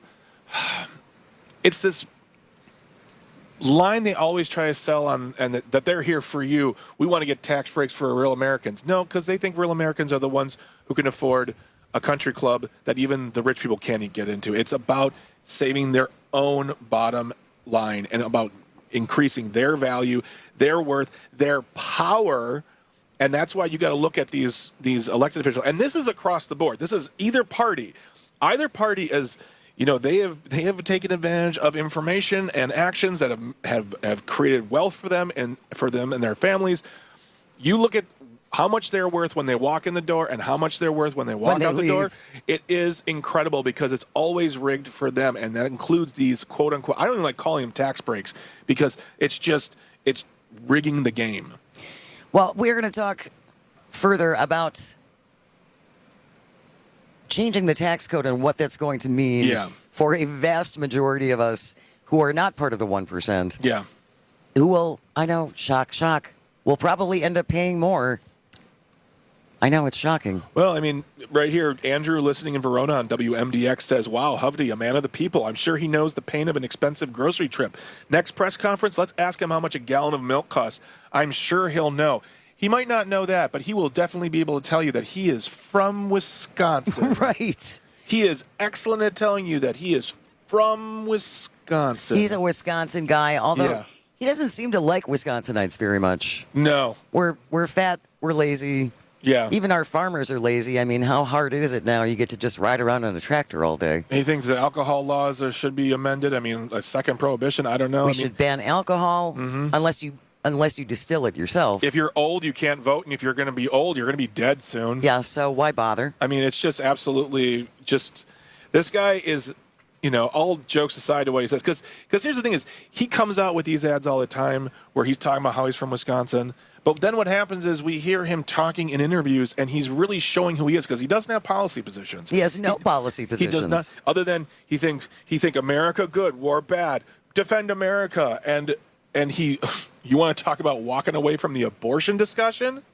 this line they always try to sell on, and that they're here for you. We want to get tax breaks for real Americans. No, because they think real Americans are the ones who can afford a country club that even the rich people can't get into. It's about saving their own bottom line and about increasing their value, their worth, their power. And that's why you got to look at these elected officials. And this is across the board. This is either party. Either party is... You know, they have taken advantage of information and actions that have created wealth for them and their families. You look at how much they're worth when they walk in the door and how much they're worth when they walk out the door, it is incredible because it's always rigged for them, and that includes these quote-unquote, I don't even like calling them tax breaks because it's rigging the game. Well, we're going to talk further about changing the tax code and what that's going to mean for a vast majority of us who are not part of the 1%. Yeah. Who will, I know, shock, will probably end up paying more. I know, it's shocking. Well, I mean, right here, Andrew listening in Verona on WMDX says, wow, Hovde, a man of the people. I'm sure he knows the pain of an expensive grocery trip. Next press conference, let's ask him how much a gallon of milk costs. I'm sure he'll know. He might not know that, but he will definitely be able to tell you that he is from Wisconsin. Right. He is excellent at telling you that he is from Wisconsin. He's a Wisconsin guy, although he doesn't seem to like Wisconsinites very much. No. We're fat, we're lazy. Yeah. Even our farmers are lazy. I mean, how hard is it now? You get to just ride around on a tractor all day. He thinks that alcohol laws should be amended. I mean, a second prohibition, I don't know. We should ban alcohol unless you distill it yourself. If you're old, you can't vote, and if you're going to be old, you're going to be dead soon. Yeah, so why bother? I mean, it's just absolutely just this guy is, all jokes aside to what he says, because here's the thing is he comes out with these ads all the time where he's talking about how he's from Wisconsin. But then what happens is we hear him talking in interviews, and he's really showing who he is because he doesn't have policy positions. He has no policy positions. He does not, other than he think America good, war bad, defend America, and he. You want to talk about walking away from the abortion discussion?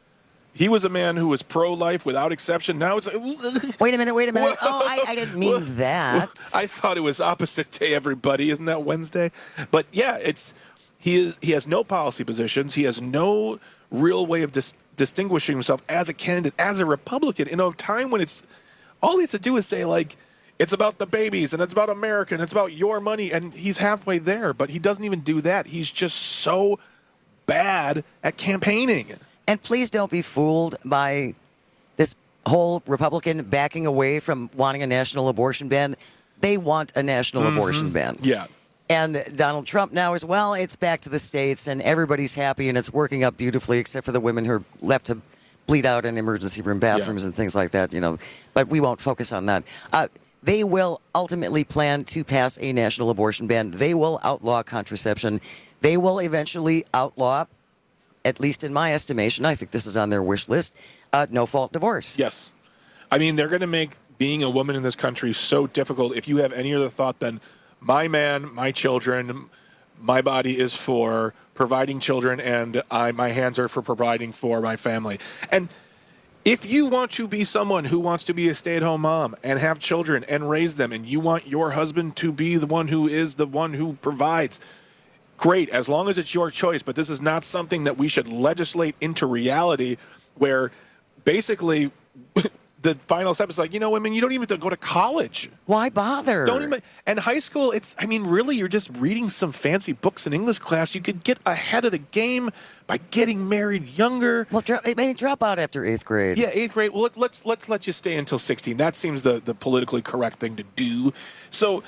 He was a man who was pro-life without exception. Now it's like, wait a minute. Oh, I didn't mean that. I thought it was opposite day, everybody. Isn't that Wednesday? But yeah, he has no policy positions. He has no real way of distinguishing himself as a candidate, as a Republican, in a time when all he has to do is say, like, it's about the babies, and it's about America, and it's about your money, and he's halfway there, but he doesn't even do that. He's just so bad at campaigning. And please don't be fooled by this whole Republican backing away from wanting a national abortion ban. They want a national abortion ban. Yeah. And Donald Trump now as well, it's back to the states, and everybody's happy, and it's working up beautifully, except for the women who are left to bleed out in emergency room bathrooms and things like that, But we won't focus on that. They will ultimately plan to pass a national abortion ban. They will outlaw contraception. They will eventually outlaw, at least in my estimation, I think this is on their wish list, no-fault divorce. Yes. I mean, they're going to make being a woman in this country so difficult. If you have any other thought than my man, my children, my body is for providing children, and my hands are for providing for my family. And if you want to be someone who wants to be a stay-at-home mom and have children and raise them, and you want your husband to be the one who provides, great, as long as it's your choice. But this is not something that we should legislate into reality where basically the final step is like, women, you don't even have to go to college. Why bother? Don't even. And high school, really, you're just reading some fancy books in English class. You could get ahead of the game by getting married younger. Well, maybe drop out after 8th grade. Yeah, 8th grade. Well, let's let you stay until 16. That seems the politically correct thing to do. So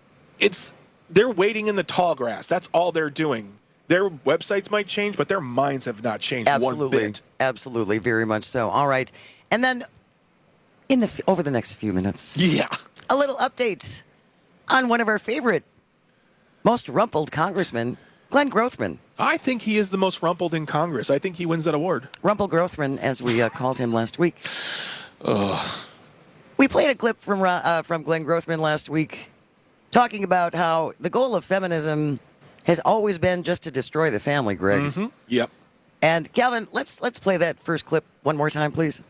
they're waiting in the tall grass. That's all they're doing. Their websites might change, but their minds have not changed one bit. Absolutely, very much so. All right. And then over the next few minutes, a little update on one of our favorite, most rumpled congressmen, Glenn Grothman. I think he is the most rumpled in Congress. I think he wins that award. Rumple Grothman, as we called him last week. Ugh. We played a clip from Glenn Grothman last week talking about how the goal of feminism has always been just to destroy the family, Greg. Mm-hmm. Yep. And Calvin, let's play that first clip one more time, please.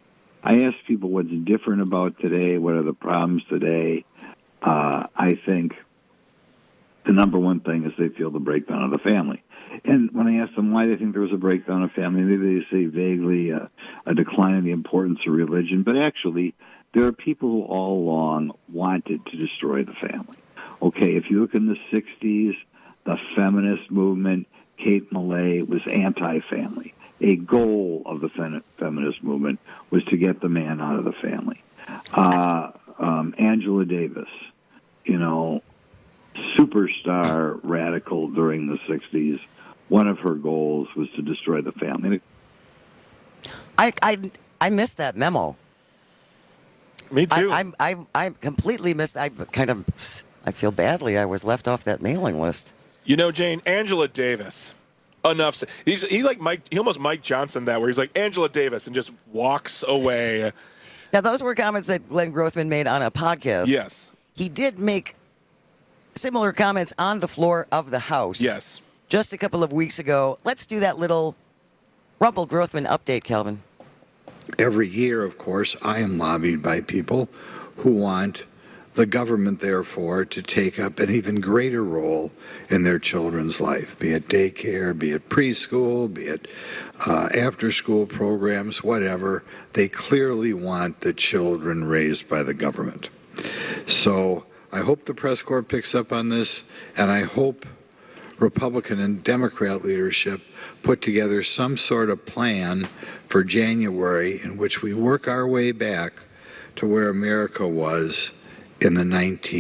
I asked people what's different about today, what are the problems today. I think the number one thing is they feel the breakdown of the family. And when I asked them why they think there was a breakdown of family, maybe they say vaguely a decline in the importance of religion, but actually there are people who all along wanted to destroy the family. Okay, if you look in the 60s, the feminist movement, Kate Millay, was anti-family. A goal of the feminist movement was to get the man out of the family. Angela Davis, superstar radical during the 60s, one of her goals was to destroy the family. I missed that memo. Me too. I completely missed. I feel badly. I was left off that mailing list. You know, Jane, Angela Davis. Enough. He almost Mike Johnson that, where he's like Angela Davis and just walks away. Now, those were comments that Glenn Grothman made on a podcast. Yes. He did make similar comments on the floor of the House. Yes. Just a couple of weeks ago. Let's do that little Rumpel Grothman update, Calvin. Every year, of course, I am lobbied by people who want the government, therefore, to take up an even greater role in their children's life, be it daycare, be it preschool, be it after-school programs, whatever. They clearly want the children raised by the government. So I hope the press corps picks up on this, and I hope Republican and Democrat leadership put together some sort of plan for January in which we work our way back to where America was in the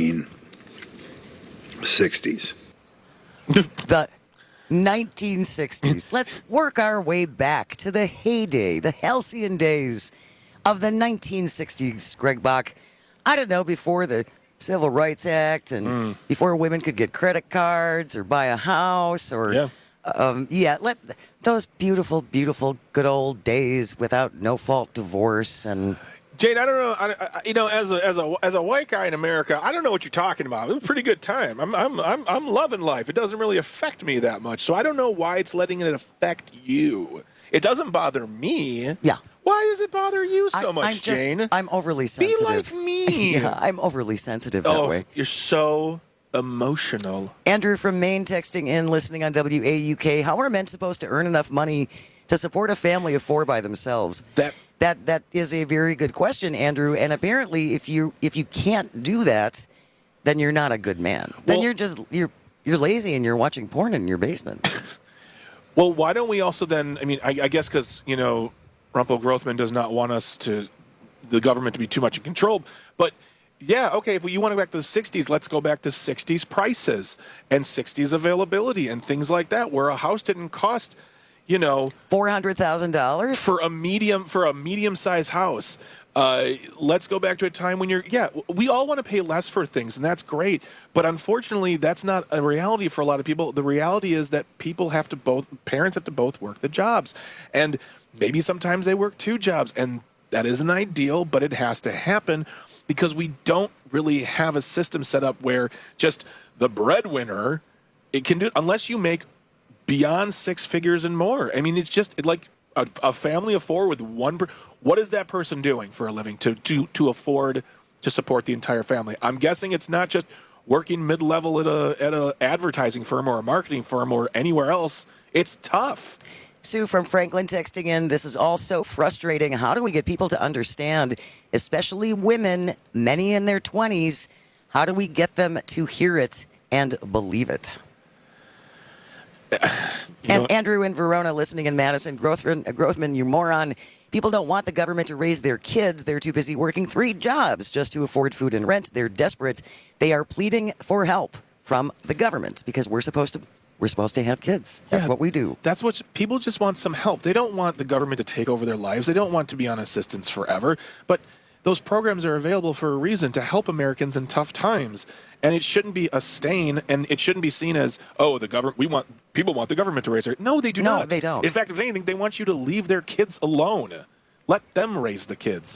1960s. The 1960s. Let's work our way back to the heyday, the halcyon days of the 1960s, Greg Bach. I don't know, before the Civil Rights Act and before women could get credit cards or buy a house or let those beautiful, beautiful, good old days without no-fault divorce and. Jane, I don't know. As a white guy in America, I don't know what you're talking about. It was a pretty good time. I'm loving life. It doesn't really affect me that much, so I don't know why it's letting it affect you. It doesn't bother me. Yeah. Why does it bother you so much, Jane? I'm overly sensitive. Be like me. Yeah, I'm overly sensitive that way. You're so emotional. Andrew from Maine texting in, listening on WAUK. How are men supposed to earn enough money to support a family of 4 by themselves? That is a very good question, Andrew. And apparently, if you can't do that, then you're not a good man. Then you're lazy and you're watching porn in your basement. Well, why don't we also then? I mean, I guess because Rumpel Grothman does not want the government to be too much in control. But yeah, okay, if you want to go back to the 60s, let's go back to 60s prices and 60s availability and things like that, where a house didn't cost, $400,000 for a medium-sized house. Let's go back to a time when we all want to pay less for things, and that's great. But unfortunately, that's not a reality for a lot of people. The reality is that parents have to both work the jobs. And maybe sometimes they work 2 jobs, and that isn't ideal, but it has to happen because we don't really have a system set up where just the breadwinner, it can do it unless you make beyond 6 figures and more. I mean, it's just like a family of 4 with one. What is that person doing for a living to afford to support the entire family? I'm guessing it's not just working mid-level at a advertising firm or a marketing firm or anywhere else. It's tough. Sue from Franklin texting in, this is all so frustrating. How do we get people to understand, especially women, many in their 20s, how do we get them to hear it and believe it? Andrew in Verona listening in Madison, Grothman, you moron. People don't want the government to raise their kids. They're too busy working 3 jobs just to afford food and rent. They're desperate. They are pleading for help from the government because we're supposed to have kids. That's what we do. That's what people just want, some help. They don't want the government to take over their lives. They don't want to be on assistance forever. But those programs are available for a reason, to help Americans in tough times. And it shouldn't be a stain, and it shouldn't be seen as, the government, people want the government to raise their. No, they do not. No, they don't. In fact, if anything, they want you to leave their kids alone. Let them raise the kids.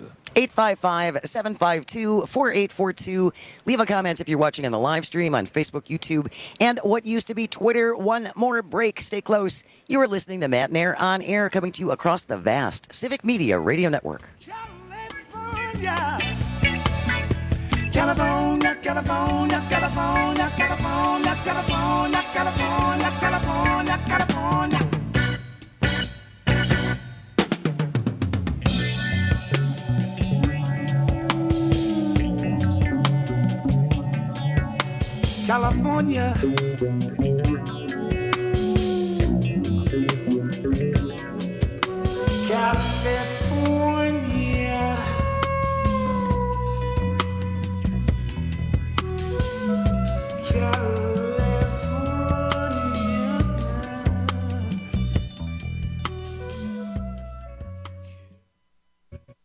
855-752-4842. Leave a comment if you're watching on the live stream on Facebook, YouTube, and what used to be Twitter. One more break. Stay close. You are listening to Matt and Air on air, coming to you across the vast Civic Media Radio Network. California, California, California, California, California, California, California, California, California. California. California.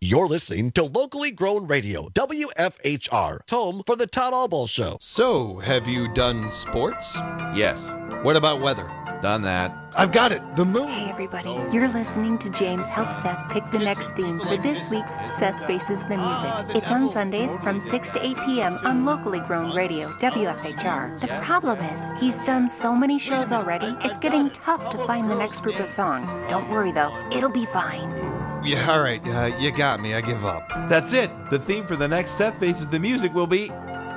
You're listening to locally grown radio, WFHR, home for the Todd Albaugh Show. So, have you done sports? Yes. What about weather? Done that. I've got it. The moon. Hey, everybody. You're listening to James help Seth pick the next theme for this week's Seth Faces the Music. It's on Sundays from 6 to 8 p.m. on locally grown radio, WFHR. The problem is, he's done so many shows already, it's getting tough to find the next group of songs. Don't worry, though. It'll be fine. Yeah, all right. You got me. I give up. That's it. The theme for the next Seth Faces the Music will be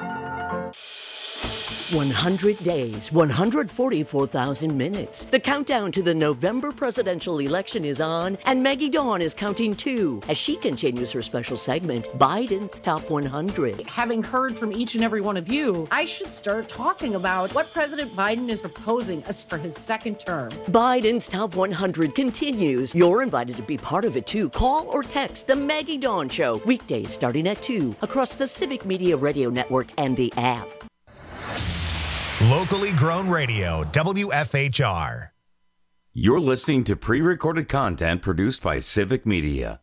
100 days, 144,000 minutes. The countdown to the November presidential election is on, and Maggie Dawn is counting too as she continues her special segment, Biden's Top 100. Having heard from each and every one of you, I should start talking about what President Biden is proposing us for his second term. Biden's Top 100 continues. You're invited to be part of it too. Call or text the Maggie Dawn Show, weekdays starting at 2 across the Civic Media Radio Network and the app. Locally grown radio, WFHR. You're listening to pre-recorded content produced by Civic Media.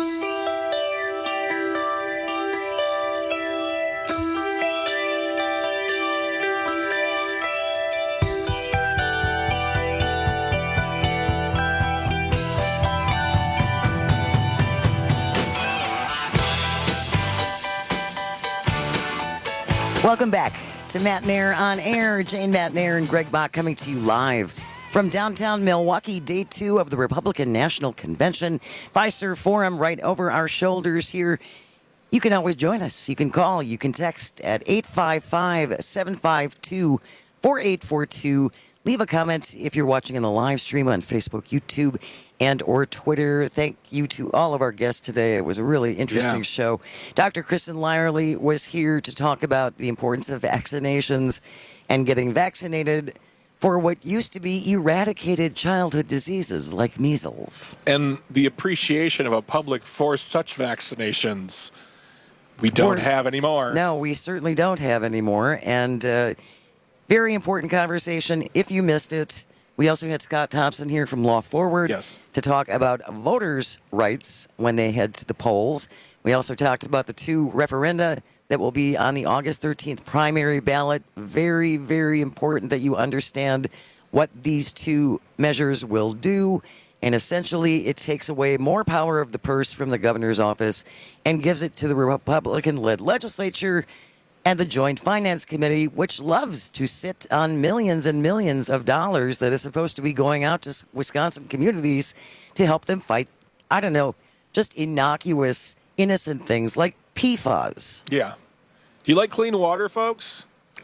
Welcome back to Matt Nair on Air. Jane Matt Nair and Greg Bach coming to you live from downtown Milwaukee, day 2 of the Republican National Convention. Fiserv Forum right over our shoulders here. You can always join us. You can call. You can text at 855-752-4842. Leave a comment if you're watching in the live stream on Facebook, YouTube, and or Twitter. Thank you to all of our guests today. It was a really interesting show. Dr. Kristen Lyerly was here to talk about the importance of vaccinations and getting vaccinated for what used to be eradicated childhood diseases like measles. And the appreciation of a public for such vaccinations we don't have anymore. No, we certainly don't have anymore. And very important conversation. If you missed it, we also had Scott Thompson here from Law Forward to talk about voters' rights when they head to the polls. We also talked about the 2 referenda that will be on the August 13th primary ballot. Very, very important that you understand what these 2 measures will do. And essentially, it takes away more power of the purse from the governor's office and gives it to the Republican-led legislature and the Joint Finance Committee, which loves to sit on millions and millions of dollars that is supposed to be going out to Wisconsin communities to help them fight, I don't know, just innocuous, innocent things like PFAS. Yeah. Do you like clean water, folks?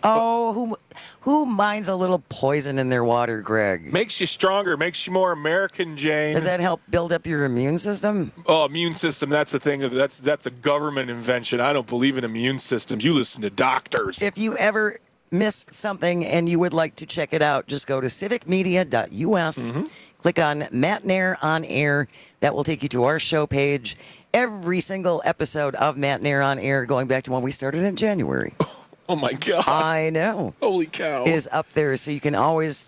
Oh, who minds a little poison in their water, Greg? Makes you stronger, makes you more American, Jane. Does that help build up your immune system? Oh, immune system, that's the thing. That's a government invention. I don't believe in immune systems. You listen to doctors. If you ever missed something and you would like to check it out, just go to civicmedia.us. Click on Matt Nair on Air. That will take you to our show page. Every single episode of Matt Nair on Air, going back to when we started in January. Oh, my God. I know. Holy cow. Is up there, so you can always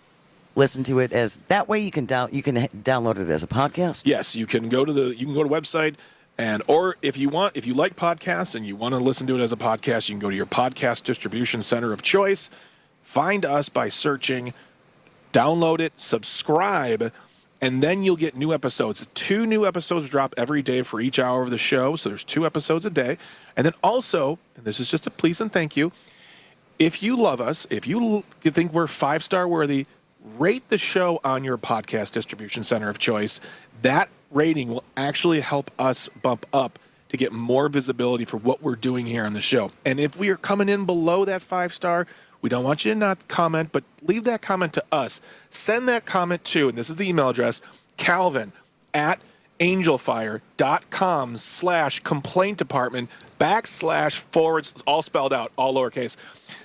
listen to it as that way. You can download it as a podcast. Yes, you can go to the website, and or if you like podcasts and you want to listen to it as a podcast, you can go to your podcast distribution center of choice. Find us by searching, download it, subscribe, and then you'll get new episodes. 2 new episodes drop every day for each hour of the show, so there's 2 episodes a day. And then also, and this is just a please and thank you, if you love us, if you think we're 5-star worthy, rate the show on your podcast distribution center of choice. That rating will actually help us bump up to get more visibility for what we're doing here on the show. And if we are coming in below that 5-star, we don't want you to not comment, but leave that comment to us. Send that comment to, and this is the email address, calvin@angelfire.com/complaint department / all spelled out, all lowercase,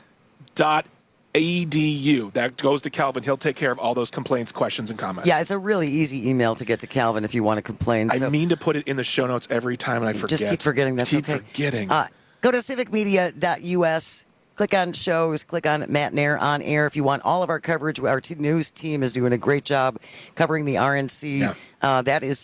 .edu. That goes to Calvin. He'll take care of all those complaints, questions, and comments. Yeah, it's a really easy email to get to Calvin if you want to complain. I mean to put it in the show notes every time, and I forget. Just keep forgetting. That's okay. Keep forgetting. Go to civicmedia.us. Click on shows, click on Matt Nair on air. If you want all of our coverage, our news team is doing a great job covering the RNC. That is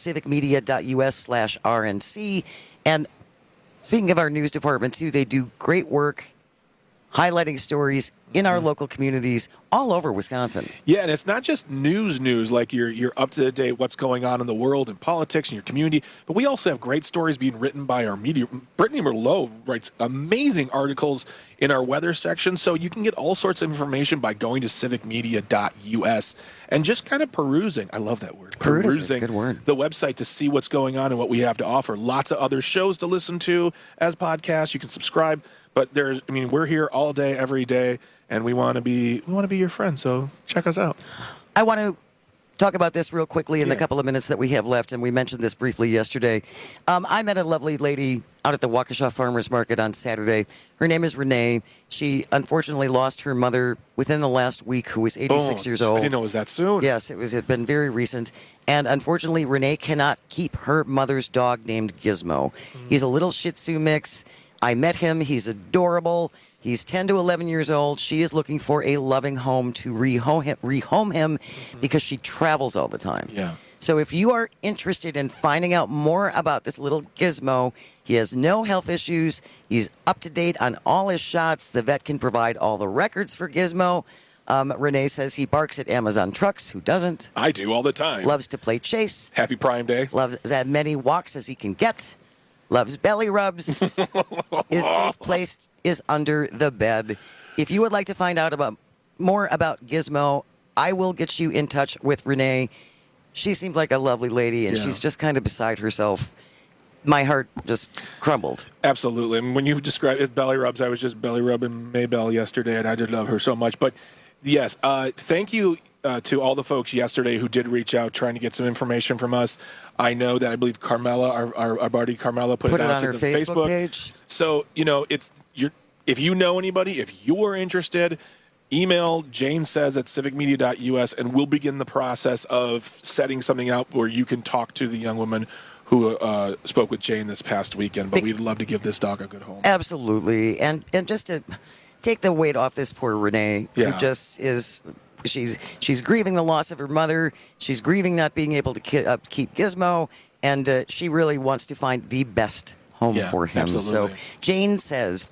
civicmedia.us/RNC. And speaking of our news department, too, they do great work highlighting stories in our local communities all over Wisconsin. Yeah, and it's not just news, like you're up to date what's going on in the world and politics and your community, but we also have great stories being written by our media. Brittany Merlot writes amazing articles in our weather section, so you can get all sorts of information by going to civicmedia.us and just kind of perusing. I love that word. Perusing good word. The website to see what's going on and what we have to offer. Lots of other shows to listen to as podcasts. You can subscribe. But we're here all day, every day, and we want to be your friend. So check us out. I want to talk about this real quickly in the couple of minutes that we have left, and we mentioned this briefly yesterday. I met a lovely lady out at the Waukesha Farmers Market on Saturday. Her name is Renee. She unfortunately lost her mother within the last week, who was 86 years old. I didn't know it was that soon. Yes, it had been very recent. And unfortunately, Renee cannot keep her mother's dog named Gizmo. He's a little Shih Tzu mix. I met him. He's adorable. He's 10 to 11 years old. She is looking for a loving home to rehome him because she travels all the time. Yeah. So if you are interested in finding out more about this little Gizmo, he has no health issues. He's up to date on all his shots. The vet can provide all the records for Gizmo. Renee says he barks at Amazon trucks. Who doesn't? I do all the time. Loves to play chase. Happy Prime Day. Loves as many walks as he can get. Loves belly rubs. His safe place is under the bed. If you would like to find out more about Gizmo, I will get you in touch with Renee. She seemed like a lovely lady, and she's just kind of beside herself. My heart just crumbled. Absolutely. And when you described it belly rubs, I was just belly rubbing Maybelle yesterday, and I did love her so much. But yes, thank you to all the folks yesterday who did reach out trying to get some information from us. I know that I believe Carmela, our buddy Carmela, put it out on to her the Facebook page. So, if you know anybody, if you're interested, email janesays@civicmedia.us, and we'll begin the process of setting something out where you can talk to the young woman who spoke with Jane this past weekend. But we'd love to give this dog a good home. Absolutely. And just to take the weight off this poor Renee, who just is... She's grieving the loss of her mother. She's grieving not being able to keep Gizmo, and she really wants to find the best home for him. Absolutely. So Jane says,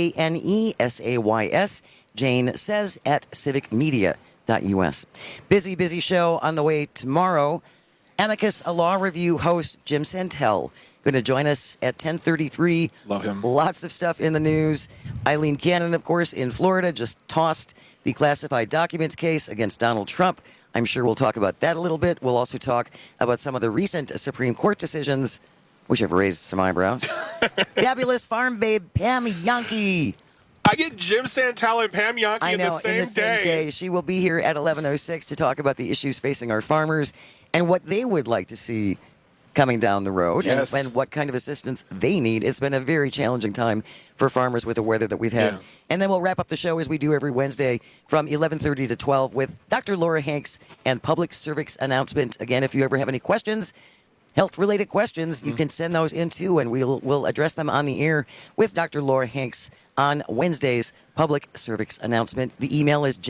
JANESAYS, Jane says @civicmedia.us. Busy show on the way tomorrow. Amicus, a law review host, Jim Santel, going to join us at 10:33. Love him. Lots of stuff in the news. Eileen Cannon, of course, in Florida, just tossed the classified documents case against Donald Trump. I'm sure we'll talk about that a little bit. We'll also talk about some of the recent Supreme Court decisions, which have raised some eyebrows. Fabulous farm babe Pam Yankee. I get Jim Santel and Pam Yankee in the same day. She will be here at 11:06 to talk about the issues facing our farmers and what they would like to see coming down the road, and what kind of assistance they need. It's been a very challenging time for farmers with the weather that we've had. Yeah. And then we'll wrap up the show as we do every Wednesday from 11:30 to 12 with Dr. Laura Hanks and public service announcement. Again, if you ever have any questions, health-related questions, you can send those in too, and we'll address them on the air with Dr. Laura Hanks on Wednesday's public service announcement. The email is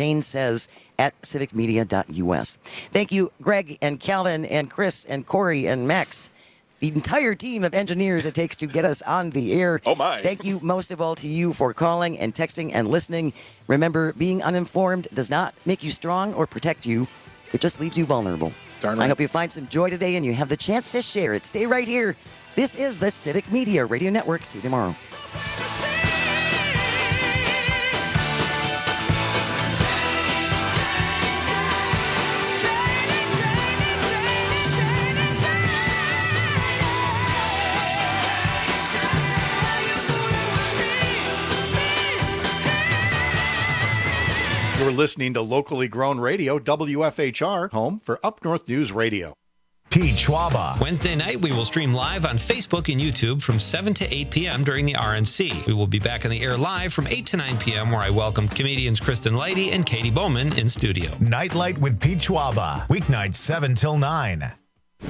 janesays@civicmedia.us. Thank you, Greg and Calvin and Chris and Corey and Max, the entire team of engineers it takes to get us on the air. Oh, my. Thank you most of all to you for calling and texting and listening. Remember, being uninformed does not make you strong or protect you. It just leaves you vulnerable. Darn right. I hope you find some joy today and you have the chance to share it. Stay right here. This is the Civic Media Radio Network. See you tomorrow. You're listening to locally grown radio, WFHR, home for Up North News Radio. Pete Schwaba. Wednesday night, we will stream live on Facebook and YouTube from 7 to 8 p.m. during the RNC. We will be back on the air live from 8 to 9 p.m., where I welcome comedians Kristen Leidy and Katie Bowman in studio. Nightlight with Pete Schwaba. Weeknights 7 till 9.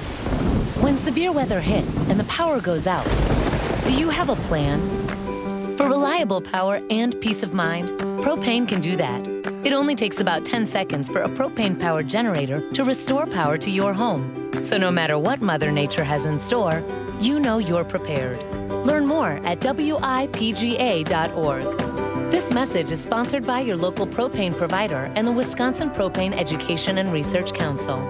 When severe weather hits and the power goes out, do you have a plan? For reliable power and peace of mind, propane can do that. It only takes about 10 seconds for a propane-powered generator to restore power to your home. So no matter what Mother Nature has in store, you know you're prepared. Learn more at WIPGA.org. This message is sponsored by your local propane provider and the Wisconsin Propane Education and Research Council.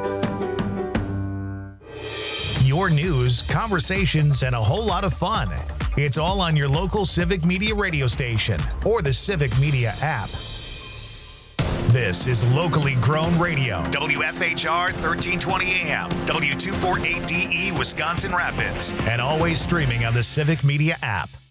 Your news, conversations, and a whole lot of fun. It's all on your local Civic Media radio station or the Civic Media app. This is locally grown radio. WFHR 1320 AM, W248DE, Wisconsin Rapids, and always streaming on the Civic Media app.